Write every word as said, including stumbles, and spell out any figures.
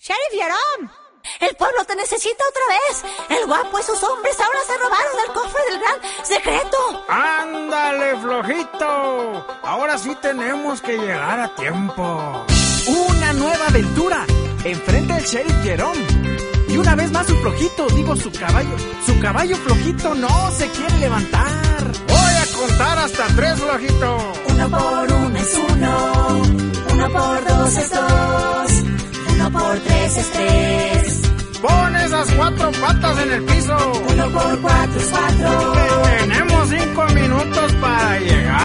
Sheriff Jerome, el pueblo te necesita otra vez. El guapo y sus hombres ahora se robaron el cofre del gran secreto. ¡Ándale, flojito! Ahora sí tenemos que llegar a tiempo. Una nueva aventura enfrente del Sheriff Jerome. Y una vez más su flojito, digo su caballo. Su caballo flojito no se quiere levantar. Voy a contar hasta tres, flojito. Uno por uno es uno, uno por dos es dos, uno por tres es tres. Pon esas cuatro patas en el piso. Uno por cuatro es cuatro. Tenemos cinco minutos para llegar.